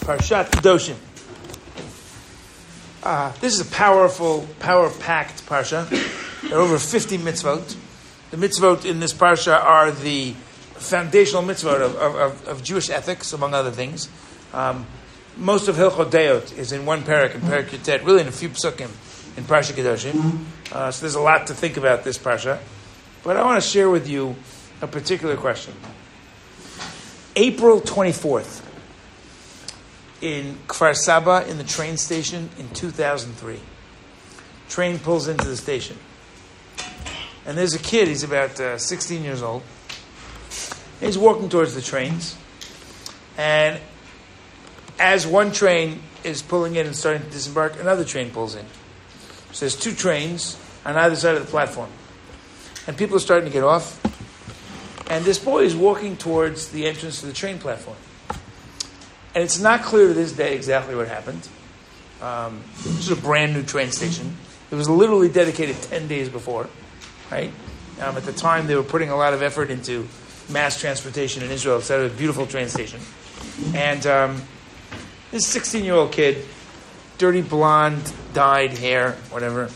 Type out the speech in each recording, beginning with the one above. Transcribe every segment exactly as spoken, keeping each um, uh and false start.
Parshat Kedoshim. Uh, this is a powerful, power-packed parsha. There are over fifty mitzvot. The mitzvot in this parsha are the foundational mitzvot of, of, of Jewish ethics, among other things. Um, most of Hilchot Deot is in one parak, in Parak Yutet, really in a few psukim in Parsha Kedoshim. Uh, so there's a lot to think about this parsha. But I want to share with you a particular question. April twenty-fourth, in Kfar Saba, in the train station in two thousand three. Train pulls into the station. And there's a kid, he's about uh, sixteen years old. He's walking towards the trains. And as one train is pulling in and starting to disembark, another train pulls in. So there's two trains on either side of the platform. And people are starting to get off. And this boy is walking towards the entrance to the train platform. And it's not clear to this day exactly what happened. Um, this is a brand new train station. It was literally dedicated ten days before, right? Um, at the time, they were putting a lot of effort into mass transportation in Israel. It's a beautiful train station. And um, this sixteen-year-old kid, dirty blonde, dyed hair, whatever.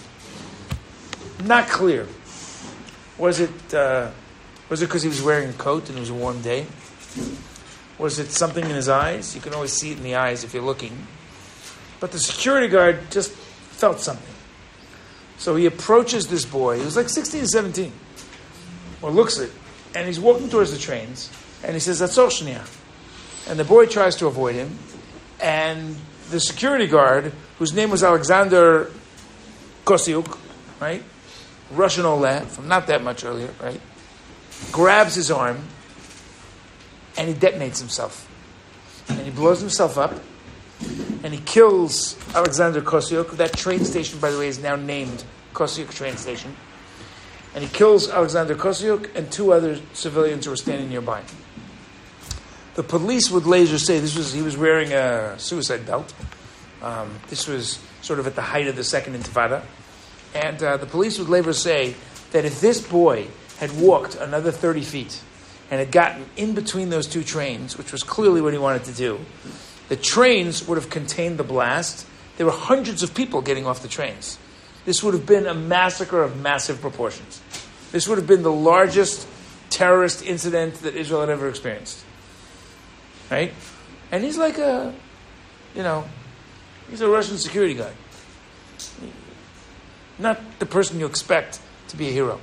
Not clear. Was it uh, was it because he was wearing a coat and it was a warm day? Was it something in his eyes? You can always see it in the eyes if you're looking. But the security guard just felt something. So he approaches this boy. He was like sixteen, seventeen. Or looks at it. And he's walking towards the trains. And he says, "Atzor shniya." And the boy tries to avoid him. And the security guard, whose name was Alexander Kosiuk, right? Russian old lad from not that much earlier, right? Grabs his arm. And he detonates himself. And he blows himself up. And he kills Alexander Kosiuk. That train station, by the way, is now named Kosiuk train station. And he kills Alexander Kosiuk and two other civilians who were standing nearby. The police would later say this was he was wearing a suicide belt. Um, this was sort of at the height of the Second Intifada. And uh, the police would later say that if this boy had walked another thirty feet and had gotten in between those two trains, which was clearly what he wanted to do, the trains would have contained the blast. There were hundreds of people getting off the trains. This would have been a massacre of massive proportions. This would have been the largest terrorist incident that Israel had ever experienced. Right? And he's like a, you know, he's a Russian security guard. Not the person you expect to be a hero.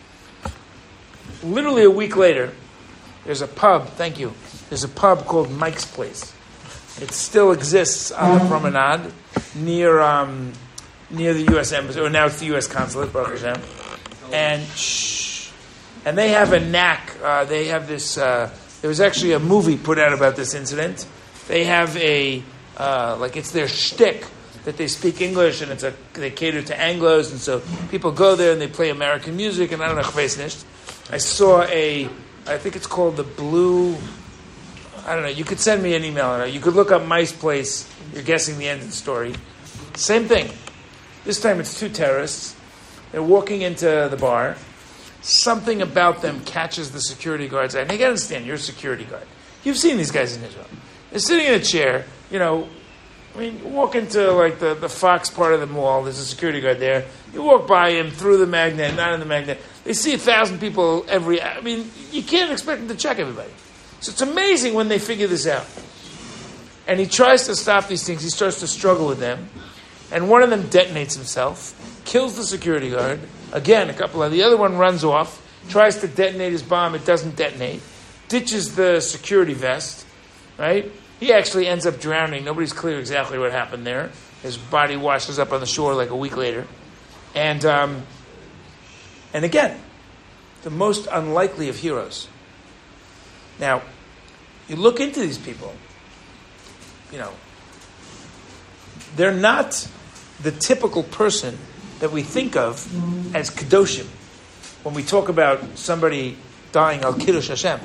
Literally a week later, there's a pub, thank you, there's a pub called Mike's Place. It still exists on the promenade near um, near the U S Embassy, or now it's the U S Consulate, Baruch Hashem. And shh, and they have a knack, uh, they have this, uh, there was actually a movie put out about this incident. They have a, uh, like it's their shtick that they speak English, and it's a, they cater to Anglos, and so people go there and they play American music, and I don't know, I saw a, I think it's called the Blue, I don't know, you could send me an email. You could look up Mice Place. You're guessing the end of the story. Same thing. This time it's two terrorists. They're walking into the bar. Something about them catches the security guard's eye. And you got to understand, you're a security guard. You've seen these guys in Israel. They're sitting in a chair. You know, I mean, you walk into like the, the Fox part of the mall. There's a security guard there. You walk by him, through the magnet, not in the magnet. They see a thousand people every... I mean, you can't expect them to check everybody. So it's amazing when they figure this out. And he tries to stop these things. He starts to struggle with them. And one of them detonates himself, kills the security guard. Again, a couple of the other one runs off, tries to detonate his bomb. It doesn't detonate. Ditches the security vest, right? He actually ends up drowning. Nobody's clear exactly what happened there. His body washes up on the shore like a week later. And, um, and again, the most unlikely of heroes. Now, you look into these people, you know, they're not the typical person that we think of as Kedoshim when we talk about somebody dying al Kiddush Hashem.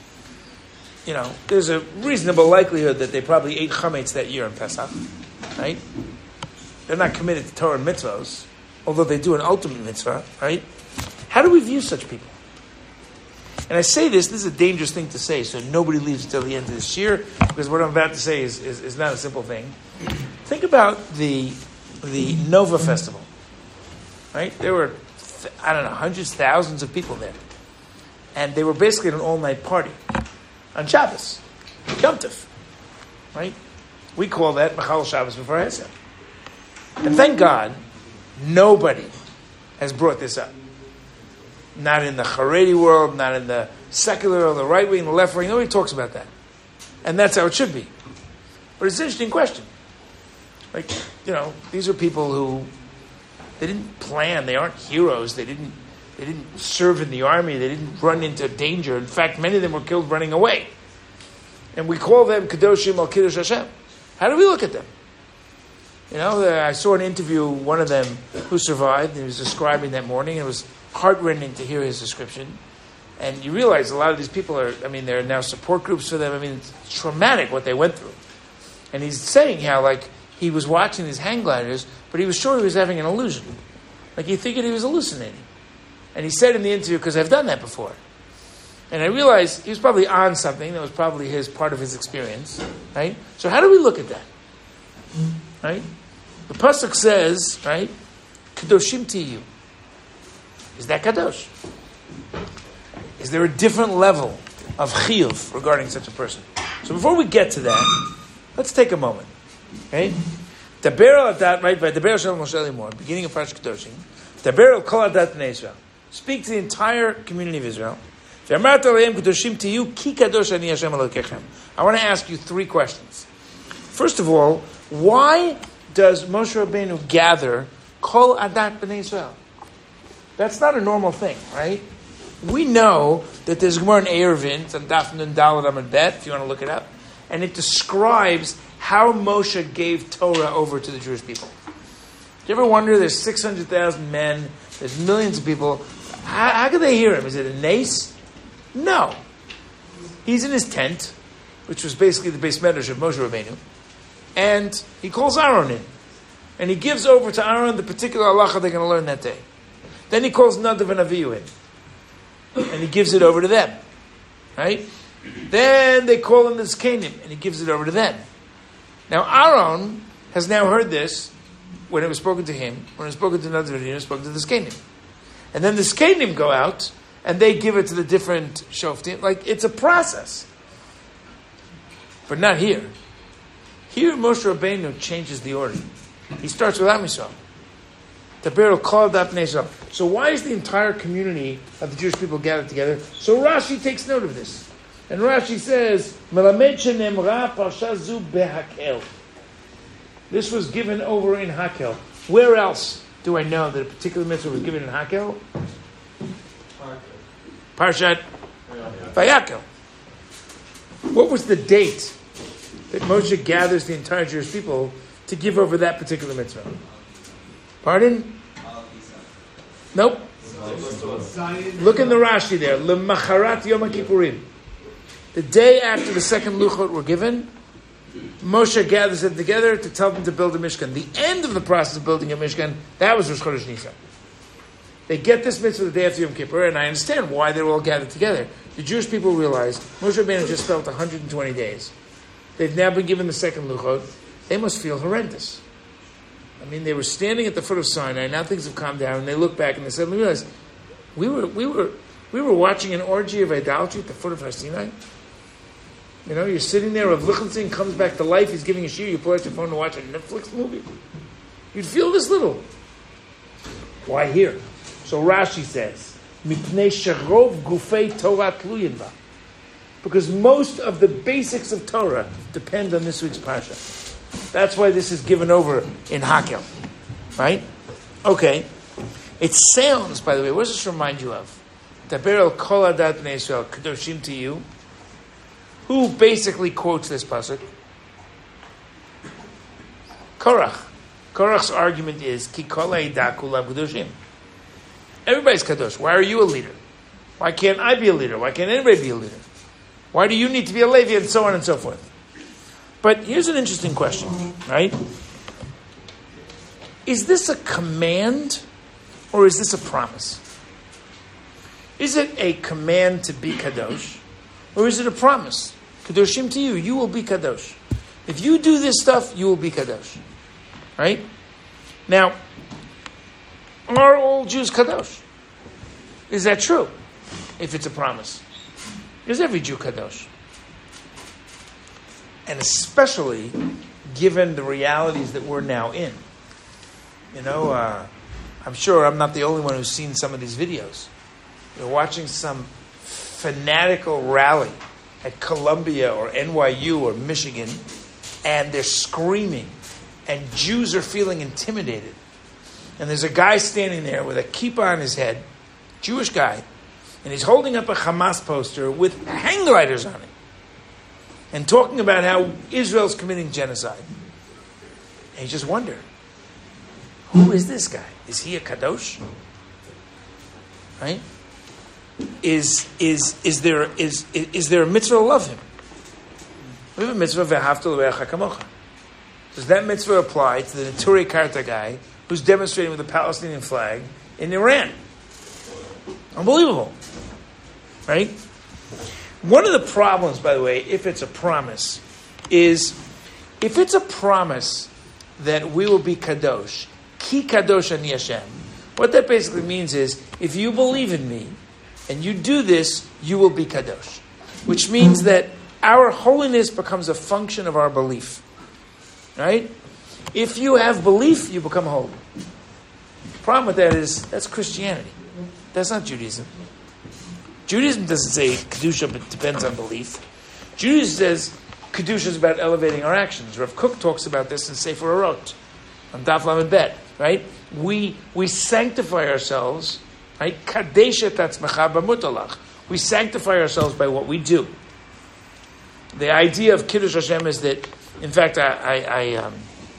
You know, there's a reasonable likelihood that they probably ate chametz that year in Pesach, right? They're not committed to Torah and mitzvahs, although they do an ultimate mitzvah, right? How do we view such people? And I say this, this is a dangerous thing to say, so nobody leaves until the end of this year, because what I'm about to say is, is, is not a simple thing. Think about the the Nova Festival, right? There were, I don't know, hundreds, thousands of people there. And they were basically at an all-night party on Shabbos, Yom Tov, right? We call that Machal Shabbos before Hesed. And thank God, nobody has brought this up. Not in the Haredi world, not in the secular or the right wing, the left wing. Nobody talks about that. And that's how it should be. But it's an interesting question. Like, you know, these are people who, they didn't plan, they aren't heroes, they didn't they didn't serve in the army, they didn't run into danger. In fact, many of them were killed running away. And we call them Kedoshim al Kiddush Hashem. How do we look at them? You know, I saw an interview, one of them who survived, and he was describing that morning, and it was heartrending to hear his description. And you realize a lot of these people are, I mean, there are now support groups for them. I mean, it's traumatic what they went through. And he's saying how, like, he was watching these hang gliders, but he was sure he was having an illusion. Like, he figured he was hallucinating. And he said in the interview, because I've done that before. And I realized he was probably on something that was probably his part of his experience, right? So how do we look at that? Right? The pasuk says, right, Kadoshim Tiyu. Is that kadosh? Is there a different level of chiyuv regarding such a person? So before we get to that, let's take a moment. Okay? Daber al adat, right? By Daber Shalom Moshe Limor, beginning of Parashat Kedoshim. Daber al kol adat bnei Israel. Speak to the entire community of Israel. I want to ask you three questions. First of all, why does Moshe Rabbeinu gather kol adat bnei Israel? That's not a normal thing, right? We know that there's Gemara in Eruvin, it's on Daf Nun Daled Amud Bet, if you want to look it up, and it describes how Moshe gave Torah over to the Jewish people. Do you ever wonder, there's six hundred thousand men, there's millions of people, how, how can they hear him? Is it a nace? No. He's in his tent, which was basically the base medrash of Moshe Rabbeinu, and he calls Aaron in. And he gives over to Aaron the particular halacha they're going to learn that day. Then he calls Nadav and Avihu in. And he gives it over to them. Right? Then they call him the Zkanim, and he gives it over to them. Now Aaron has now heard this when it was spoken to him, when it was spoken to Nadav and Avihu, it was spoken to the Zkanim. And then the Zkanim go out, and they give it to the different shoftim. Like, it's a process. But not here. Here, Moshe Rabbeinu changes the order. He starts with Am Yisrael. Taber kol adat bnei Israel. So why is the entire community of the Jewish people gathered together? So Rashi takes note of this. And Rashi says, Melamed shenemra parsha zu behakel. This was given over in Hakel. Where else do I know that a particular mitzvah was given in Hakel? Parshat Vayakel. What was the date that Moshe gathers the entire Jewish people to give over that particular mitzvah? Pardon? Nope. Look in the Rashi there. L'macharat Yom Kippurim. The day after the second Luchot were given, Moshe gathers them together to tell them to build a Mishkan. The end of the process of building a Mishkan, that was Rosh Chodesh Nisan. They get this mitzvah the day after Yom Kippur, and I understand why they're all gathered together. The Jewish people realize Moshe Rabbeinu just felt one hundred twenty days. They've now been given the second Luchot. They must feel horrendous. I mean, they were standing at the foot of Sinai. Now things have calmed down, and they look back and they suddenly realize we were we were we were watching an orgy of idolatry at the foot of Har Sinai. You know, you're sitting there. Rav Lichtenstein comes back to life. He's giving a shiur. You pull out your phone to watch a Netflix movie. You'd feel this little. Why here? So Rashi says, "Mipnei sharov gufei Torah tluyin ba," because most of the basics of Torah depend on this week's parsha. That's why this is given over in Hakel, right? Okay. It sounds, by the way, what does this remind you of? Daber el kol adat bnei Yisrael kadoshim to you. Who basically quotes this pasuk? Korach. Korach's argument is ki kol ha'edah kulam kadoshim. Everybody's kadosh. Why are you a leader? Why can't I be a leader? Why can't anybody be a leader? Why do you need to be a Levi, and so on and so forth? But here's an interesting question, right? Is this a command or is this a promise? Is it a command to be kadosh, or is it a promise? Kadoshim to you, you will be kadosh. If you do this stuff, you will be kadosh. Right? Now, are all Jews kadosh? Is that true? If it's a promise. Is every Jew kadosh? And especially given the realities that we're now in. You know, uh, I'm sure I'm not the only one who's seen some of these videos. You're watching some fanatical rally at Columbia or N Y U or Michigan, and they're screaming, and Jews are feeling intimidated. And there's a guy standing there with a kippah on his head, Jewish guy, and he's holding up a Hamas poster with hang gliders on it, and talking about how Israel's committing genocide. And you just wonder, who is this guy? Is he a kadosh? Right? Is is is there is is, is there a mitzvah to love him? We have a mitzvah ve'ahavta l'reacha kamocha. Does that mitzvah apply to the Neturei Karta guy who's demonstrating with the Palestinian flag in Iran? Unbelievable, right? One of the problems, by the way, if it's a promise, is if it's a promise that we will be kadosh, ki kadosh ani Hashem. What that basically means is, if you believe in me and you do this, you will be kadosh. Which means that our holiness becomes a function of our belief. Right? If you have belief, you become holy. The problem with that is, that's Christianity. That's not Judaism. Judaism doesn't say Kedusha, but depends on belief. Judaism says Kedusha is about elevating our actions. Rav Kook talks about this in Sefer Orot, on Daf Lamed Bet, right? We we sanctify ourselves, right? Kadesh et atzmecha b'mutalach. We sanctify ourselves by what we do. The idea of Kiddush Hashem is that, in fact, I I, I, um,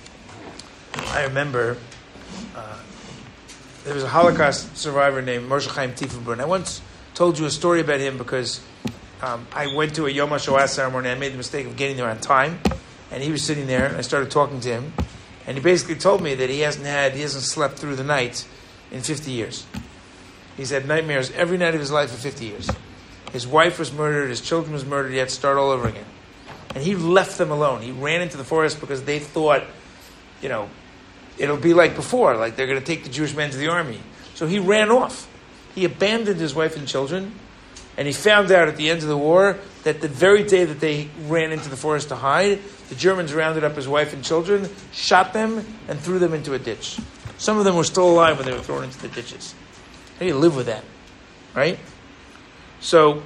I remember uh, there was a Holocaust survivor named Moshe Chaim Tiefenbrun. I once told you a story about him because um, I went to a Yom HaShoah ceremony. I made the mistake of getting there on time, and he was sitting there, and I started talking to him, and he basically told me that he hasn't had, he hasn't slept through the night in fifty years. He's had nightmares every night of his life for fifty years. His wife was murdered, his children was murdered, he had to start all over again. And he left them alone. He ran into the forest because they thought, you know, it'll be like before, like they're going to take the Jewish men to the army. So he ran off. He abandoned his wife and children, and he found out at the end of the war that the very day that they ran into the forest to hide, the Germans rounded up his wife and children, shot them, and threw them into a ditch. Some of them were still alive when they were thrown into the ditches. How do you live with that? Right? So,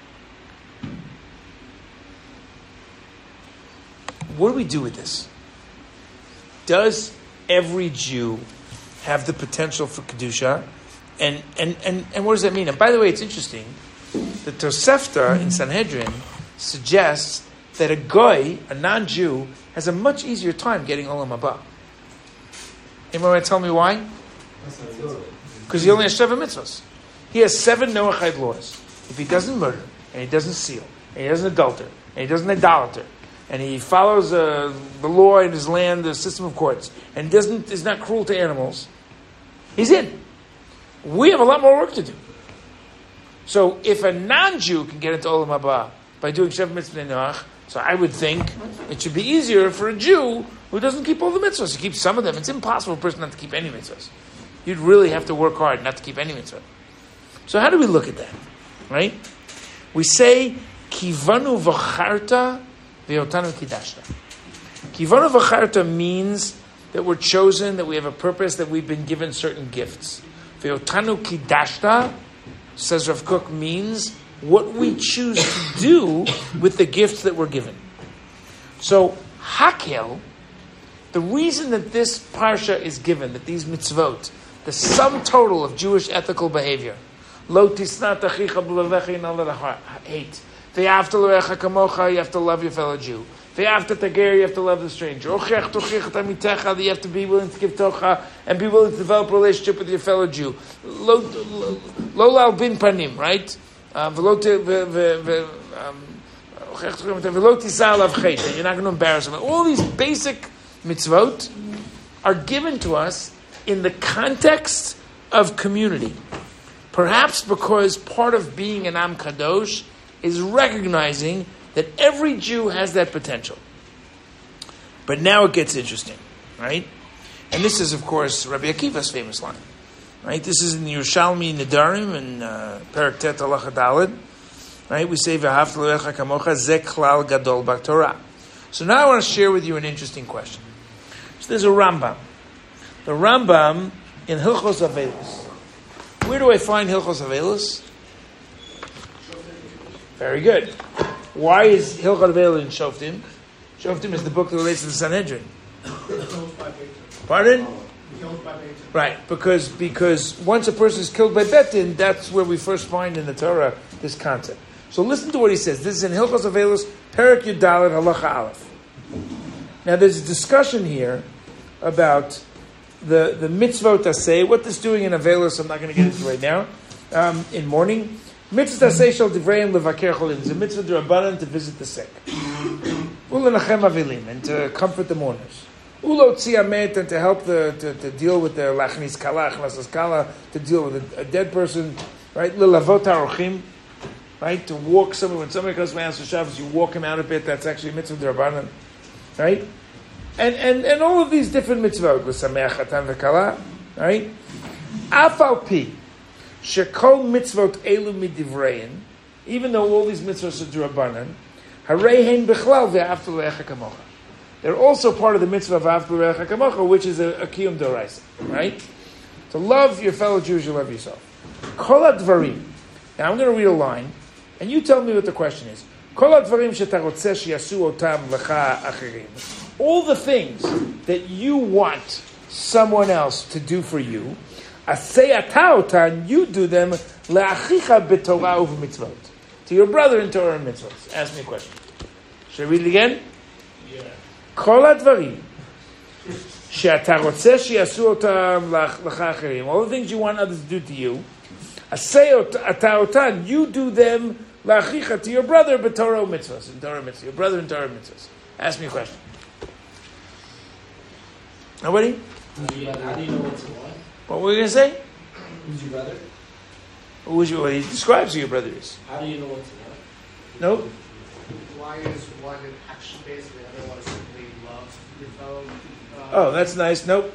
what do we do with this? Does every Jew have the potential for Kedusha? And, and, and, and what does that mean? And by the way, it's interesting. The Tosefta in Sanhedrin suggests that a goy, a non-Jew, has a much easier time getting Olam Haba. Anyone want to tell me why? Because he only has seven mitzvahs. He has seven Noachide laws. If he doesn't murder, and he doesn't steal, and he doesn't adulter, and he doesn't idolater, and he follows uh, the law in his land, the system of courts, and doesn't is not cruel to animals, he's in. We have a lot more work to do. So if a non-Jew can get into Olam Haba by doing Shev Mitzvah Noach, so I would think it should be easier for a Jew who doesn't keep all the mitzvahs. He keeps some of them. It's impossible for a person not to keep any mitzvahs. You'd really have to work hard not to keep any mitzvah. So how do we look at that? Right? We say, Kivanu v'charta ve'otanu kidashta. Kivanu v'charta means that we're chosen, that we have a purpose, that we've been given certain gifts. Ve'otanu kidashta, says Rav Kook, means what we choose to do with the gifts that we're given. So, Hakel, the reason that this parsha is given, that these mitzvot, the sum total of Jewish ethical behavior, Lo tisnat achicha b'levecha, you're not allowed to hate. Ve'ahavta l'reacha kamocha, you have to love your fellow Jew. Ve'ahavta tager, you have to love the stranger. Ochech tochich tamitecha, you have to be willing to give tocha and be willing to develop a relationship with your fellow Jew. Lo lal bin panim, right? Ve'lo tisal av chet, you're not going to embarrass him. All these basic mitzvot are given to us in the context of community. Perhaps because part of being an Am Kadosh is recognizing that every Jew has that potential. But now it gets interesting, right? And this is, of course, Rabbi Akiva's famous line, right? This is in the Yerushalmi Nedarim in uh, Perek Tet Halacha Daled, right? We say V'ahavta l'recha kamocha ze klal gadol b'Torah. So now I want to share with you an interesting question. So there's a Rambam, the Rambam in Hilchos Avelis. Where do I find Hilchos Avelis? Very good. Why is Hilchos Avelis in Shoftim? Shoftim is the book that relates to the Sanhedrin. Pardon? Right, because because once a person is killed by Betin, that's where we first find in the Torah this concept. So listen to what he says. This is in Hilchos Avelis, Perek Yud Daled Halacha Aleph. Now there's a discussion here about the the mitzvot aseh. What this doing in Avelis, I'm not going to get into right now. Um, in mourning, mitzvot aseh shel divreim levaker cholim. It's a mitzvah d'Rabbanan to visit the sick, ulenachem avilim, and to comfort the mourners. Ulo tziamet, and to help the to, to deal with the lachnis kala, achnasas kala, to deal with a, a dead person, right? Lilavot harochim, right? To walk someone when somebody comes to my house for Shabbos, you walk him out a bit. That's actually a mitzvah d'Rabbanan, right? And and and all of these different mitzvot, l'sameach chatan v'kala, right? Afal pi shekol mitzvot elu midivrein, even though all these mitzvot are d'Rabbanan, hareihen b'chlal ve'aftu le'echa kamocha. They're also part of the mitzvah of V'ahavta l'recha kamocha, which is a, a kiyum d'oraisa, right? To love your fellow Jews, you love yourself. Kol advarim. Now I'm going to read a line, and you tell me what the question is. Kol advarim she'ta rotzeh she'yasu otam lecha acherim. All the things that you want someone else to do for you, aseh ata otan, you do them le'achicha b'torah u'v'mitzvot. To your brother in Torah and mitzvot. Ask me a question. Should I read it again? כל הדברים שאתה רוצה שיעשו אותם לך אחרים, all the things you want others to do to you, עשה אתה אותן, you do them לאחיך, to your brother, b'torah mitzvahs, in Torah mitzvahs, your brother in Torah mitzvahs. Ask me a question. Nobody? How do you, how do you know what's what? What were you going to say? Who's your brother? Who's your, well, he describes who your brother is. How do you know what's what? Nope. Why is one an action based and the other one is simply love your fellow? Uh, Oh, that's nice. Nope.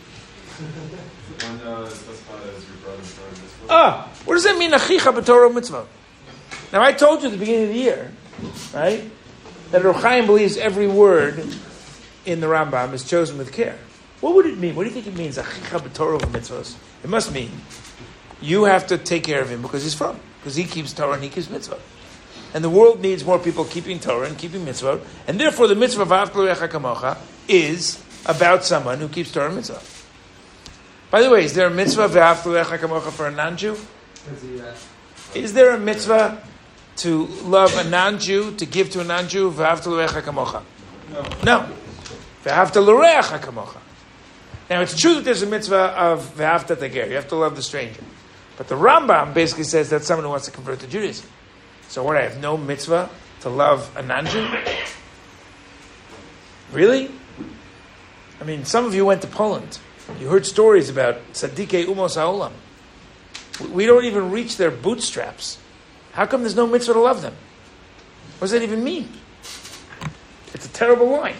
One uh, specified as your brother for this one. Ah, what does that mean, achicha b'torah mitzvah? Now, I told you at the beginning of the year, right, that Reb Chaim believes every word in the Rambam is chosen with care. What would it mean? What do you think it means, achicha b'torah mitzvahs? It must mean you have to take care of him because he's from, because he keeps Torah and he keeps mitzvah. And the world needs more people keeping Torah and keeping mitzvah, and therefore the mitzvah of V'ahavta l'recha kamocha is about someone who keeps Torah and mitzvah. By the way, is there a mitzvah of V'ahavta l'recha kamocha for a non-Jew? Is there a mitzvah to love a non-Jew, to give to a non-Jew, V'ahavta l'recha kamocha? No. No. V'ahavta l'recha kamocha. Now, it's true that there's a mitzvah of V'ahavta tager. You have to love the stranger. But the Rambam basically says that's someone who wants to convert to Judaism. So what, I have no mitzvah to love a non-Jew? Really? I mean, some of you went to Poland. You heard stories about Tzadikei Umos HaOlam. We don't even reach their bootstraps. How come there's no mitzvah to love them? What does that even mean? It's a terrible line.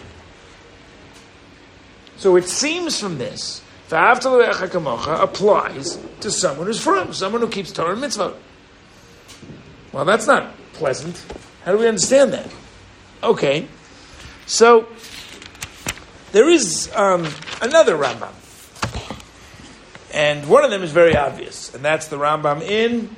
So it seems from this, V'ahavta l'recha kamocha applies to someone who's from, someone who keeps Torah and mitzvah. Well, that's not pleasant. How do we understand that? Okay. So, there is um, another Rambam. And one of them is very obvious. And that's the Rambam in...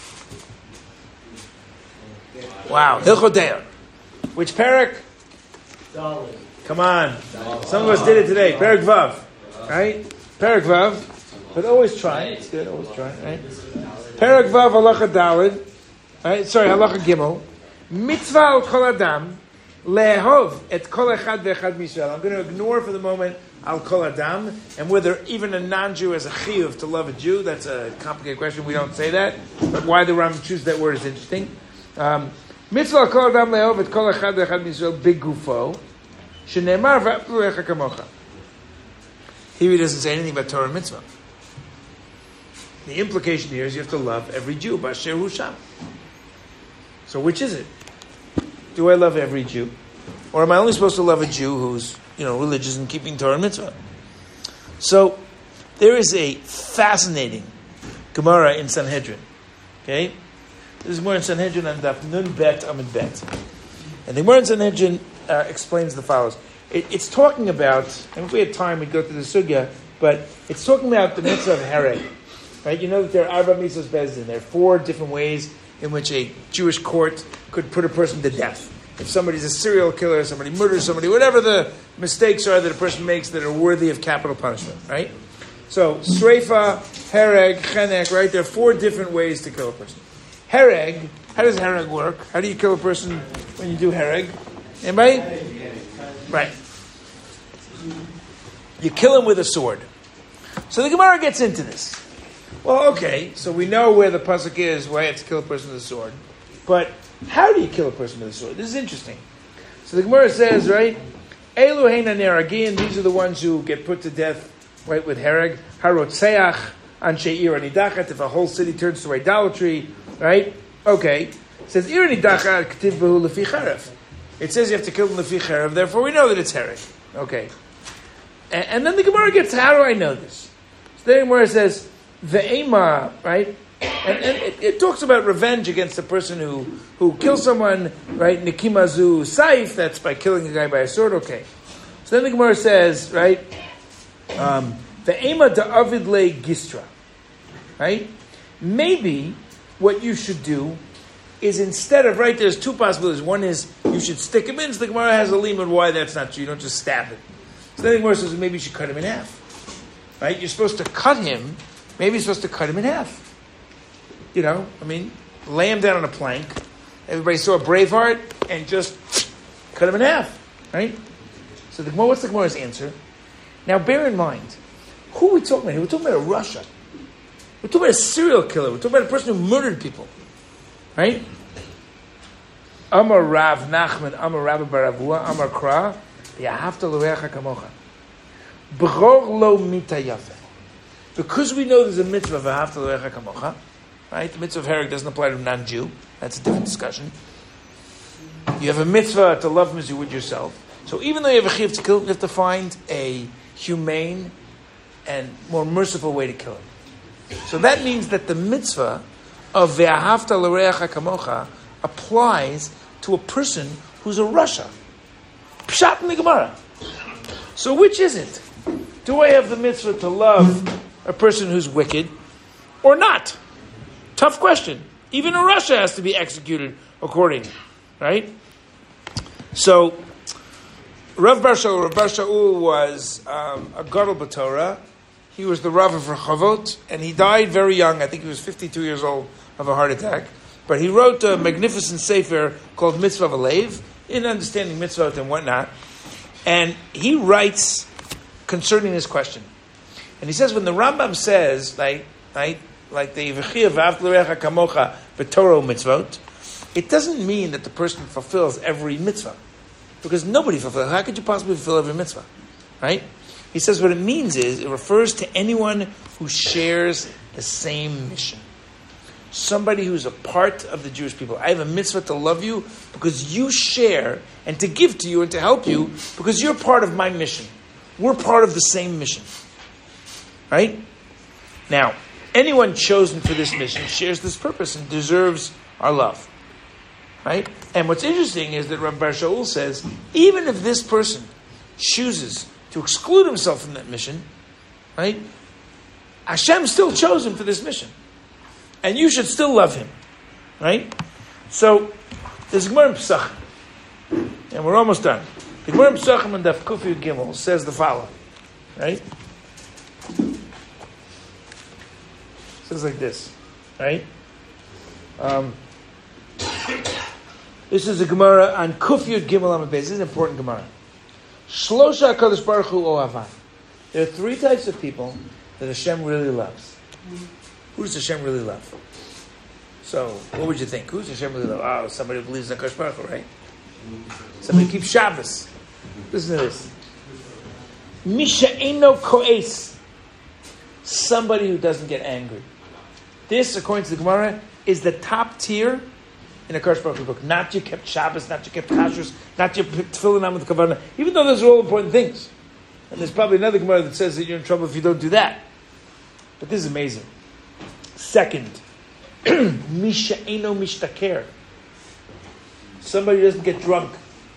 Wow. Hilchot De'ah. Which parak? Darling. Come on. Some of us did it today. Parak Vav. Right? Parak Vav. But always try. It's good. Always try. Right? Parak Vav Halacha Daled. Right? Sorry, Halacha Gimel. Mitzvah al kol adam lehov et kol echad ve'echad miyisrael. I'm going to ignore for the moment al kol adam and whether even a non-Jew has a chiyuv to love a Jew. That's a complicated question. We don't say that. But why the Rambam chooses that word is interesting. Um, Mitzvah al kol adam lehov et kol echad ve'echad miyisrael bigufo shenemar v'ahavta l'recha kamocha. Here he doesn't say anything about Torah and mitzvah. The implication here is you have to love every Jew, Basher Hu Sham. So which is it? Do I love every Jew? Or am I only supposed to love a Jew who's, you know, religious and keeping Torah and Mitzvah? So, there is a fascinating Gemara in Sanhedrin. Okay? This is more in Sanhedrin and Daf Nun Bet Amid Bet. And the Gemara in Sanhedrin uh, explains the follows. It, it's talking about, and if we had time we'd go through the sugya, but it's talking about the mitzvah of Hereg. Right? You know that there are Arba Mitzvahs Bezdin. There are four different ways in which a Jewish court could put a person to death. If somebody's a serial killer, somebody murders somebody, whatever the mistakes are that a person makes that are worthy of capital punishment, right? So, Sreifa, Hereg, Chenek, right? There are four different ways to kill a person. Hereg, how does Hereg work? How do you kill a person when you do Hereg? Anybody? Right. You kill him with a sword. So the Gemara gets into this. Well, okay, so we know where the pasuk is, why you have to kill a person with a sword. But how do you kill a person with a sword? This is interesting. So the Gemara says, right, Elu heina neragin, these are the ones who get put to death, right, with Hereg. Harotzeach, anshe ir anidachat, if a whole city turns to idolatry, right? Okay. It says, ir anidachat, k'tiv behu lefi charef. It says you have to kill them lefi charef, therefore we know that it's Hereg. Okay. And, and then the Gemara gets, how do I know this? So the Gemara says, Ve'ema, right? And, and it, it talks about revenge against a person who, who kills someone, right? Nikimazu saif, that's by killing a guy by a sword, okay. So then the Gemara says, right? Um, Ve'ema da'avid le gistra, right? Maybe what you should do is instead of, right, there's two possibilities. One is you should stick him in, so the Gemara has a limit why that's not true. You don't just stab him. So then the Gemara says, maybe you should cut him in half, right? You're supposed to cut him. Maybe you're supposed to cut him in half. You know, I mean, lay him down on a plank. Everybody saw Braveheart and just cut him in half, right? So the Gemara, what's the Gemara's answer? Now, bear in mind, who are we talking about here? We're talking about a Russia. We're talking about a serial killer. We're talking about a person who murdered people, right? Amar Rav Nachman, Amar Rabbi Baravua, Amar Kra, Yahavta L'Reacha Kamocha. B'chor lo mitayafe. Because we know there's a mitzvah of Ahavta L'Reacha Kamocha, right? The mitzvah of Hereg doesn't apply to a non-Jew. That's a different discussion. You have a mitzvah to love him as you would yourself. So even though you have a chiyuv to kill him, you have to find a humane and more merciful way to kill him. So that means that the mitzvah of Ve'ahavta L'Reacha Kamocha applies to a person who's a rasha. Pshat in the Gemara. So which is it? Do I have the mitzvah to love a person who's wicked or not? Tough question. Even a rasha has to be executed accordingly, right? So, Rav Bar Shaul, Rav Bar Shaul was um, a gadol b'Torah. He was the Rav of Rehovot, and he died very young. I think he was fifty-two years old of a heart attack. But he wrote a magnificent sefer called Mitzvah V'Leiv, in understanding mitzvot and whatnot. And he writes concerning this question. And he says, when the Rambam says, like, right, like the V'chiyah v'ahavta l'reacha kamocha v'torah mitzvot, it doesn't mean that the person fulfills every mitzvah. Because nobody fulfills. How could you possibly fulfill every mitzvah? Right? He says what it means is, it refers to anyone who shares the same mission. Somebody who's a part of the Jewish people. I have a mitzvah to love you because you share, and to give to you and to help you because you're part of my mission. We're part of the same mission. Right? Now, anyone chosen for this mission shares this purpose and deserves our love. Right? And what's interesting is that Rav Bar Shaul says, even if this person chooses to exclude himself from that mission, right? Hashem still chose him for this mission. And you should still love him. Right? So, there's Gemara in Pesachim. And we're almost done. The Gemara in Pesachim and Daf Kufi Gimel says the following. Right? It says like this. Right? Um, this is a Gemara on Kufi Gimel Amabez. This is an important Gemara. Shlosha HaKadosh Baruch Hu Ohavan. There are three types of people that Hashem really loves. Who does Hashem really love? So, what would you think? Who's Hashem really love? Oh, somebody who believes in HaKadosh Baruch Hu, right? Somebody who keeps Shabbos. Listen to this. Misha Eino Ko'es. Somebody who doesn't get angry. This, according to the Gemara, is the top tier in a Kodesh Baruch Hu book. Not you kept Shabbos, not you kept Kashrus, not you tefillin with Kavanah. Even though those are all important things. And there's probably another Gemara that says that you're in trouble if you don't do that. But this is amazing. Second, Misha Eino Mishtaker. Somebody doesn't get drunk.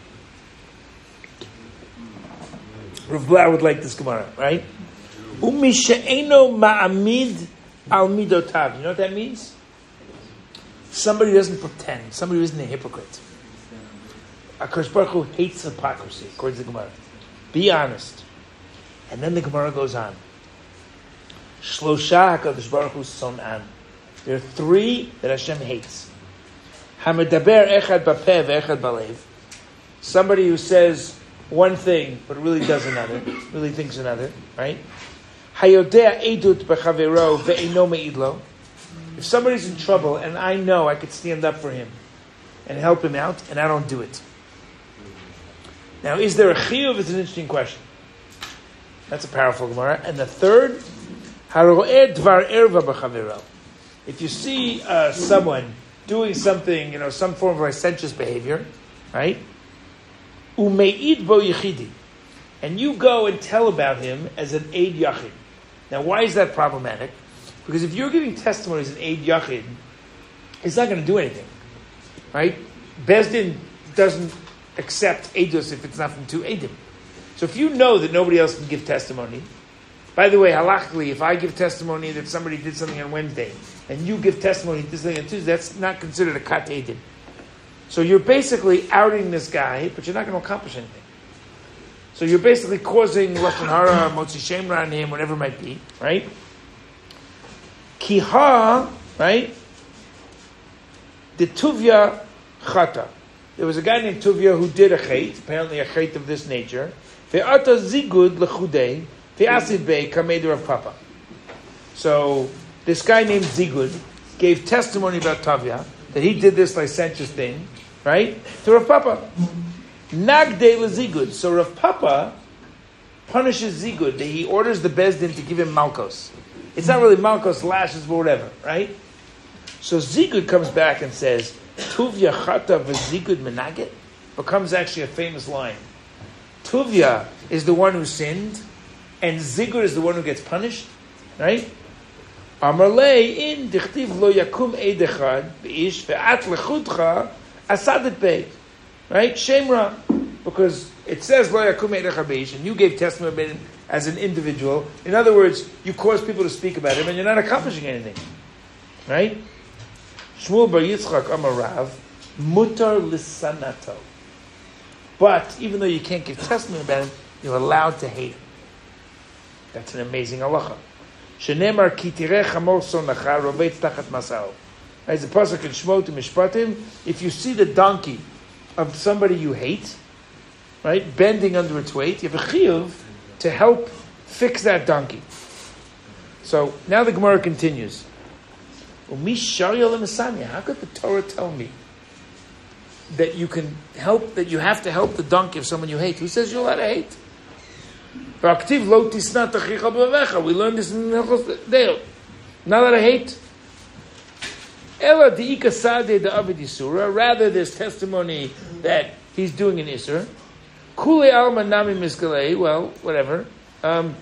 Rav Blau would like this Gemara, right? Umisha Eino Ma'amid Al Midotav. You know what that means? Somebody doesn't pretend. Somebody isn't a hypocrite. HaKadosh Baruch Hu hates hypocrisy, according to the Gemara. Be honest. And then the Gemara goes on. Shlosha HaKadosh Baruch Hu son'an. There are three that Hashem hates. Hamedaber echad bapeh ve'echad balev. Somebody who says one thing but really does another, really thinks another, right? Hayodea edut b'chavero ve'eino me'idlo. If somebody's in trouble and I know I could stand up for him and help him out, and I don't do it. Now, is there a chiyuv? It's an interesting question. That's a powerful Gemara. And the third, haro'eh dvar erva b'chavero. If you see uh, someone doing something, you know, some form of licentious behavior, right? Umeid bo yichidi, and you go and tell about him as an eid yachid. Now, why is that problematic? Because if you're giving testimony as an eid yachid, it's not going to do anything, right? Bezdin doesn't accept edus if it's not from two edim. So if you know that nobody else can give testimony, by the way, halachically, if I give testimony that somebody did something on Wednesday, and you give testimony that did something on Tuesday, that's not considered a kat edim. So you're basically outing this guy, but you're not going to accomplish anything. So you're basically causing lashon hara, motzi shemra on him, whatever it might be, right? Kiha, right? The Tuvia chata. There was a guy named Tuvia who did a chait, apparently a chait of this nature. Ve'ata zigud lechudei ve'asid bei kamei Rav Papa. So this guy named Zigud gave testimony about Tuvia that he did this licentious thing, right? To Rav Papa. Nagdei lezigud. So Rav Papa punishes Zigud. That he orders the Bezdin to give him malkos. It's not really malkos, lashes, but whatever, right? So Zigud comes back and says, Tuvia chata v'zigud menaget, becomes actually a famous line. Tuvia is the one who sinned, and Zigud is the one who gets punished, right? Amarlei in dichtiv lo yakum eid echad b'ish ve'at lechudcha asadet bei, right? Shemra, because it says lo yakum eid echad b'ish, and you gave testimony about him as an individual. In other words, you cause people to speak about him, and you're not accomplishing anything, right? Shmuel bar Yitzchak Amar Rav, mutar lisanato. But even though you can't give testimony about him, you're allowed to hate him. That's an amazing halacha. Shenemar ki tireh chamor sonacha rovetz tachat masao. As the pasuk in Shmot Mishpatim, if you see the donkey of somebody you hate, right, bending under its weight, you have a chiyuv to help fix that donkey. So now the Gemara continues. How could the Torah tell me that you can help, that you have to help the donkey of someone you hate? Who says you're allowed to hate? We learned this in Hilchos Deo. Not allowed to hate. Rather, there's testimony that he's doing an Isser. Well, whatever. Um,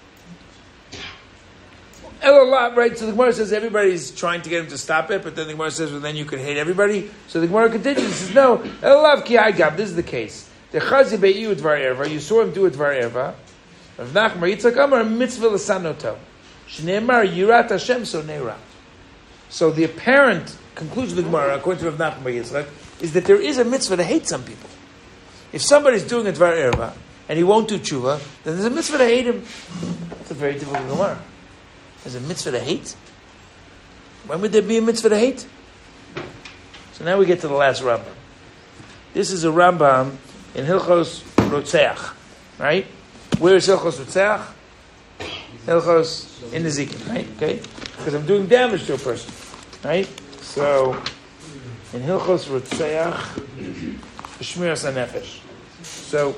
Right, so the Gemara says everybody's trying to get him to stop it, but then the Gemara says, well, then you could hate everybody. So the Gemara continues and says, no, Elav ki agab, this is the case. The chazi be'iu dvar erva, you saw him do a dvar erva. Rav Nachman Yitzchak Amar mitzvah l'sanoto. Shneimar yirat Hashem sonera. So the apparent conclusion of the Gemara, according to Rav Nachman Yitzchak, is that there is a mitzvah to hate some people. If somebody's doing a dvar erva, and he won't do tshuva, then there's a mitzvah to hate him. That's a very difficult Gemara. There's a mitzvah to hate? When would there be a mitzvah to hate? So now we get to the last Rambam. This is a Rambam in Hilchos Rotzeach, right? Where is Hilchos Rotzeach? Hilchos in the Zikin, right? Okay? Because I'm doing damage to a person, right? So, in Hilchos Rotzeach, Shmiras HaNefesh. So,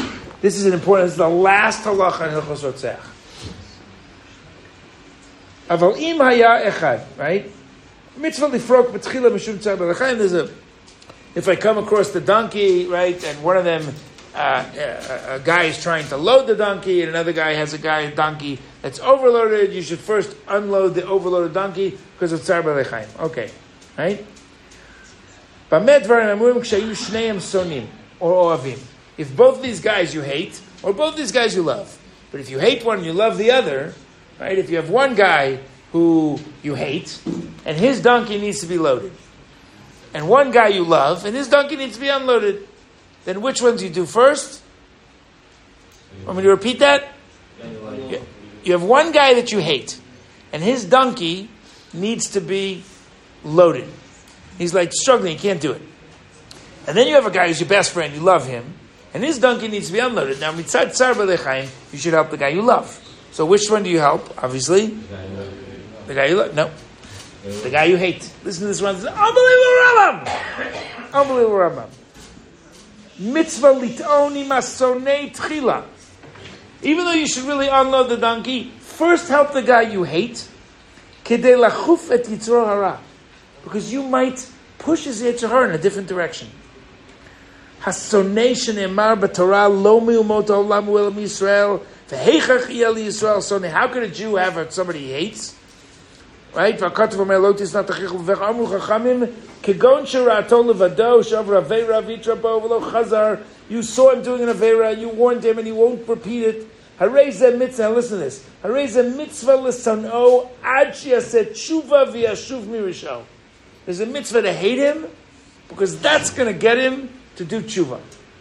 this is an important, this is the last halacha in Hilchos Rotzeach. Aval im haya echad, right? Mitzvah lifrok b'tchila mishum tzar b'lechaim. There's a, if I come across the donkey, right, and one of them, uh, a, a guy is trying to load the donkey, and another guy has a guy, a donkey that's overloaded, you should first unload the overloaded donkey because of tzar b'lechaim. Okay, right? B'med dvarim amurim kshayu shneim sonim or oavim. If both these guys you hate, or both these guys you love, but if you hate one and you love the other, right? If you have one guy who you hate, and his donkey needs to be loaded, and one guy you love, and his donkey needs to be unloaded, then which one do you do first? Want me to repeat that? You, you have one guy that you hate, and his donkey needs to be loaded. He's like struggling, he can't do it. And then you have a guy who's your best friend, you love him, and his donkey needs to be unloaded. Now, mitzad tzar b'lechaim, you should help the guy you love. So which one do you help? Obviously, the guy you love. No, the guy you hate. Listen to this one. This is unbelievable Rambam. Unbelievable Rambam. Mitzvah litoni masonei tchila. Even though you should really unload the donkey, first help the guy you hate. Kedei lachuf et yitzro hara, because you might push his yetzer hara in a different direction. Hasonei shenemar b'Torah lo miumot ha'olam u'elam Yisrael v'heichach yel Yisrael sonei. How could a Jew have somebody he hates? Right? V'akatu v'melotis not tachichul v'chamu chachamim kegon sherato levado shavra aveira v'itra bo v'lo chazar. You saw him doing an aveira, you warned him, and he won't repeat it. Harei zeh mitzvah. Listen to this. Harei zeh mitzvah l'sano ad she'aseh tshuva v'yashuv mirisho. There's a mitzvah to hate him because that's going to get him to do tshuva.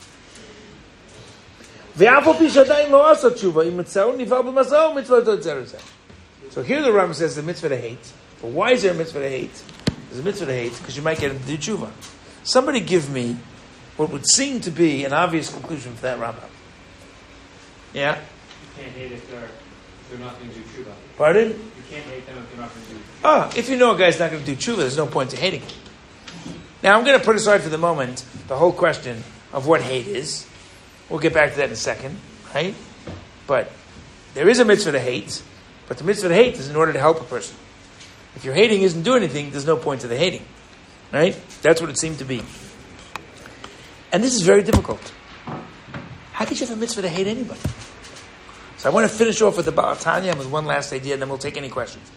So here the Rambam says the mitzvah to hate. But why is there a mitzvah to hate? There's a mitzvah to hate because you might get him to do tshuva. Somebody give me what would seem to be an obvious conclusion for that Rambam. Yeah? You can't hate if they're, if they're not going to do tshuva. Pardon? You can't hate them if they're not going to do tshuva. Ah, if you know a guy's not going to do tshuva, there's no point to hating him. Now, I'm going to put aside for the moment the whole question of what hate is. We'll get back to that in a second, right? But there is a mitzvah to hate, but the mitzvah to hate is in order to help a person. If your hating isn't doing anything, there's no point to the hating, right? That's what it seemed to be. And this is very difficult. How could you have a mitzvah to hate anybody? So I want to finish off with the Baal Tanya and with one last idea, and then we'll take any questions.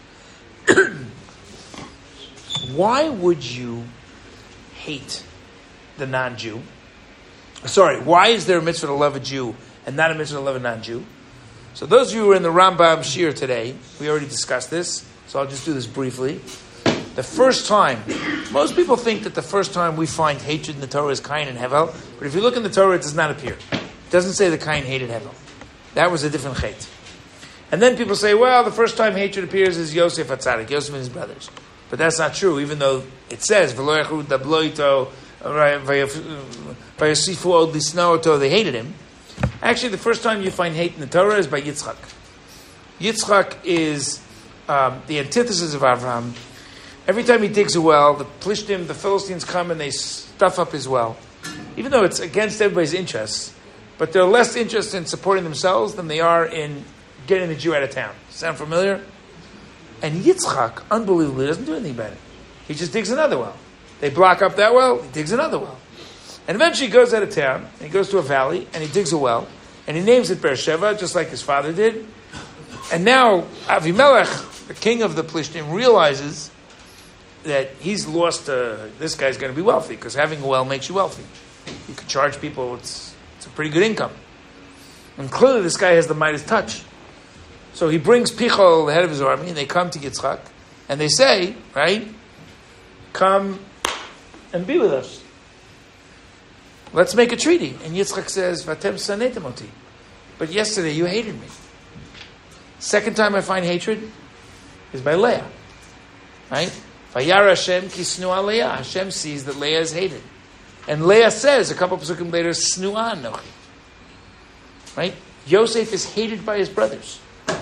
Why would you hate the non-Jew? Sorry, why is there a mitzvah to love a Jew and not a mitzvah to love a non-Jew? So those of you who are in the Rambam Shir today, we already discussed this, so I'll just do this briefly. The first time, most people think that the first time we find hatred in the Torah is Cain and Hevel, but if you look in the Torah, it does not appear. It doesn't say that Cain hated Hevel. That was a different hate. And then people say, well, the first time hatred appears is Yosef HaTzadik, Yosef and his brothers. But that's not true, even though it says, V'lo yachud dabloito, v'yosifu od lisnaoto, they hated him. Actually, the first time you find hate in the Torah is by Yitzchak. Yitzchak is um, the antithesis of Avraham. Every time he digs a well, the Plishtim, the Philistines come and they stuff up his well. Even though it's against everybody's interests, but they're less interested in supporting themselves than they are in getting the Jew out of town. Sound familiar? And Yitzchak, unbelievably, doesn't do anything about it. He just digs another well. They block up that well, he digs another well. And eventually he goes out of town, and he goes to a valley, and he digs a well, and he names it Beersheba, just like his father did. And now Avimelech, the king of the Plishtim, realizes that he's lost, uh, this guy's going to be wealthy, because having a well makes you wealthy. You can charge people, it's, it's a pretty good income. And clearly this guy has the Midas touch. So he brings Pichol, the head of his army, and they come to Yitzchak, and they say, right, come and be with us. Let's make a treaty. And Yitzchak says, Vatem sanetem oti. But yesterday you hated me. Second time I find hatred is by Leah. Right? Vayar Hashem ki snua Leah. Hashem sees that Leah is hated. And Leah says, a couple of psukim later, snua anochi. Right? Yosef is hated by his brothers.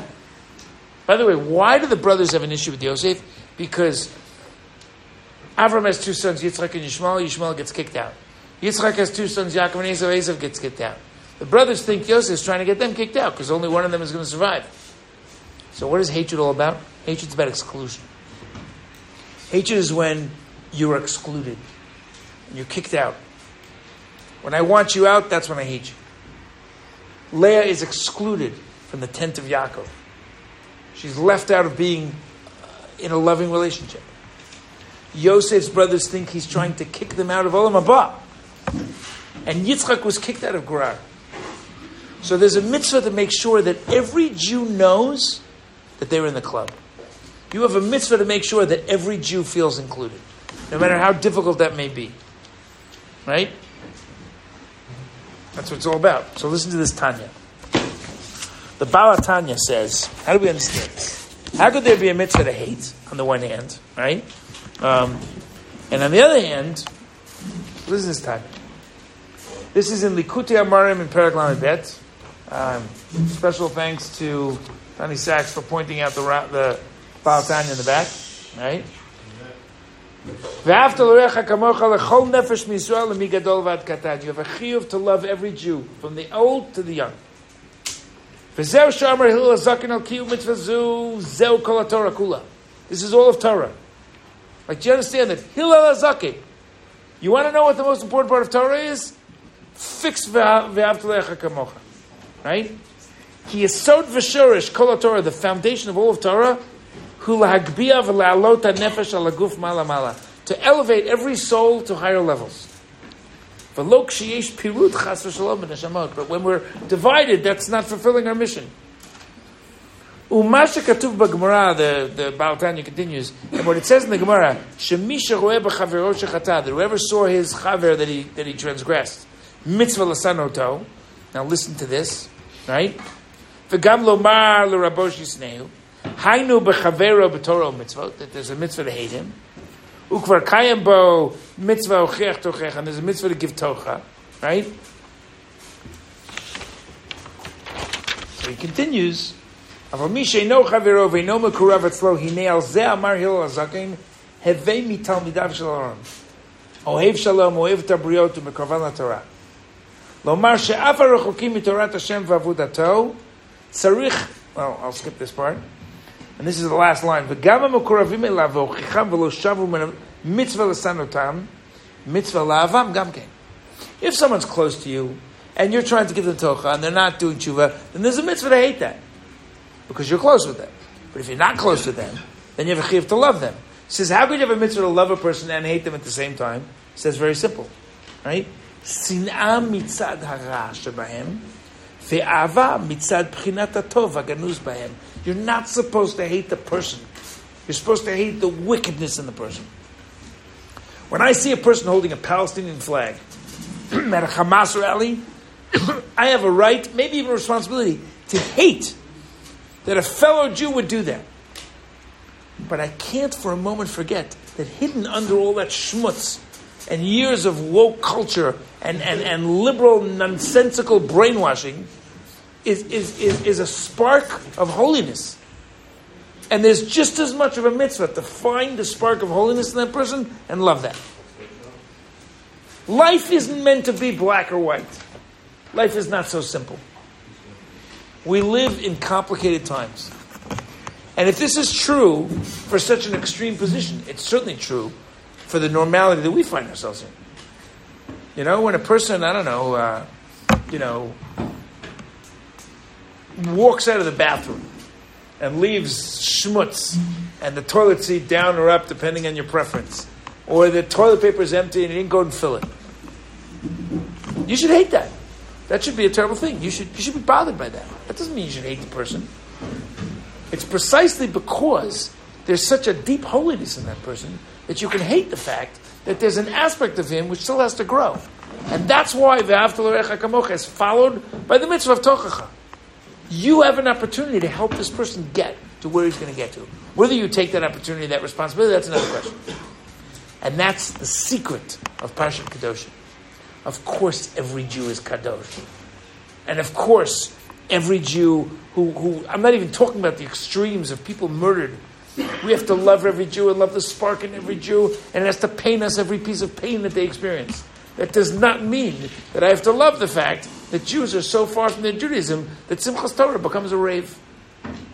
By the way, why do the brothers have an issue with Yosef? Because Avram has two sons, Yitzchak and Yishmael. Yishmael gets kicked out. Yitzchak has two sons, Yaakov and Esau. Esau gets kicked out. The brothers think Yosef is trying to get them kicked out because only one of them is going to survive. So what is hatred all about? Hatred's about exclusion. Hatred is when you are excluded. You're kicked out. When I want you out, that's when I hate you. Leah is excluded from the tent of Yaakov. She's left out of being in a loving relationship. Yosef's brothers think he's trying to kick them out of Olam Haba. And Yitzchak was kicked out of Gerar. So there's a mitzvah to make sure that every Jew knows that they're in the club. You have a mitzvah to make sure that every Jew feels included, no matter how difficult that may be. Right? That's what it's all about. So listen to this Tanya. The Baal Tanya says, how do we understand this? How could there be a mitzvah to hate, on the one hand, right? Um, and on the other hand, listen to this Tanya. This is in Likutei Amarim in Perek Lamed Bet. Um, special thanks to Tony Sachs for pointing out the the Baal Tanya in the back, right? You have a chiyuv to love every Jew, from the old to the young. This is all of Torah. Like, do you understand that? Hillel HaZaken. You want to know what the most important part of Torah is? Fix ve'ahavta l'reacha kamocha. Right? Ki yesod v'shorish kol Torah, the foundation of all of Torah, hu lahagbia v'la'alot ha'nefesh al haguf mala mala, to elevate every soul to higher levels. V'lo ksheyesh pirut chas v'shalom b'neshamot, but when we're divided, that's not fulfilling our mission. Umasha katuv b'Gemara, the the Baal Tanya continues, and what it says in the Gemara, shemisha roeh b'chavero shechata, that whoever saw his chaver that he that he transgressed, mitzvah l'sanoto. Now listen to this, right? V'gam lomar l'rabosh yisneu, hainu b'chavero b'torah mitzvot, that there's a mitzvah to hate him. Ukvar kayem bo mitzvah ochech tochech, and there's a mitzvah to give tocha, right? So he continues. Aval mi sheino chavero ve'ino mekurav etzlo hinei al zeh amar Hillel HaZaken hevei mitalmidav shel Aaron ohev shalom ohev tabriot u'mekarvan laTorah lomar she'af harechokim mitorat Hashem v'avodato tzarich. Well, I'll skip this part. And this is the last line. V'gam ha'mekuravim elav v'ochicham v'lo shavu min mitzvah l'sanotam mitzvah la'avam gam ken. If someone's close to you and you're trying to give them tocha and they're not doing tshuva, then there's a mitzvah to hate that, because you're close with them. But if you're not close with them, then you have a chiyuv to love them. He says, how could you have a mitzvah to love a person and hate them at the same time? He says, very simple, right? Sin'a mitzad hara shebahem, ve'ava mitzad b'chinat hatov haganuz bahem. You're not supposed to hate the person. You're supposed to hate the wickedness in the person. When I see a person holding a Palestinian flag at a Hamas rally, I have a right, maybe even a responsibility, to hate that a fellow Jew would do that. But I can't for a moment forget that hidden under all that schmutz and years of woke culture and, and, and liberal, nonsensical brainwashing is, is, is, is a spark of holiness. And there's just as much of a mitzvah to find the spark of holiness in that person and love that. Life isn't meant to be black or white. Life is not so simple. We live in complicated times. And if this is true for such an extreme position, it's certainly true for the normality that we find ourselves in. You know, when a person, I don't know, uh, you know, walks out of the bathroom and leaves schmutz and the toilet seat down or up, depending on your preference, or the toilet paper is empty and you didn't go and fill it, you should hate that. That should be a terrible thing. You should you should be bothered by that. That doesn't mean you should hate the person. It's precisely because there's such a deep holiness in that person that you can hate the fact that there's an aspect of him which still has to grow. And that's why ve'ahavta l'reacha kamocha is followed by the mitzvah of tochacha. You have an opportunity to help this person get to where he's going to get to. Whether you take that opportunity, that responsibility, that's another question. And that's the secret of Parshat Kedoshim. Of course, every Jew is kadosh. And of course, every Jew who, who, I'm not even talking about the extremes of people murdered. We have to love every Jew and love the spark in every Jew, and it has to pain us every piece of pain that they experience. That does not mean that I have to love the fact that Jews are so far from their Judaism that Simchas Torah becomes a rave.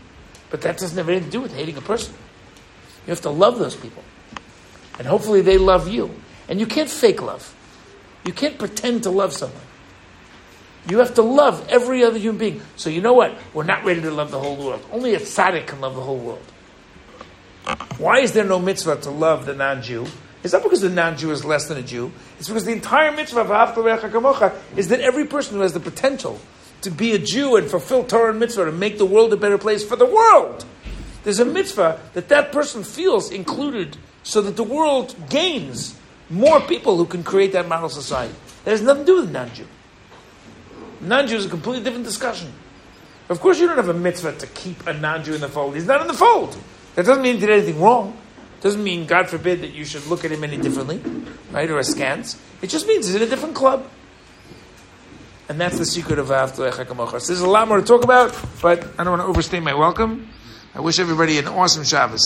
But that doesn't have anything to do with hating a person. You have to love those people. And hopefully they love you. And you can't fake love. You can't pretend to love someone. You have to love every other human being. So you know what? We're not ready to love the whole world. Only a tzaddik can love the whole world. Why is there no mitzvah to love the non-Jew? It's not because the non-Jew is less than a Jew. It's because the entire mitzvah of Ahavta L'Recha Kamocha is that every person who has the potential to be a Jew and fulfill Torah and mitzvah, to make the world a better place for the world, there's a mitzvah that that person feels included so that the world gains more people who can create that model society. That has nothing to do with non-Jew. Non-Jew is a completely different discussion. Of course you don't have a mitzvah to keep a non-Jew in the fold. He's not in the fold. That doesn't mean he did anything wrong. Doesn't mean, God forbid, that you should look at him any differently, right, or askance. It just means he's in a different club. And that's the secret of Ahavta L'Recha Kamocha. So there's a lot more to talk about, but I don't want to overstay my welcome. I wish everybody an awesome Shabbos.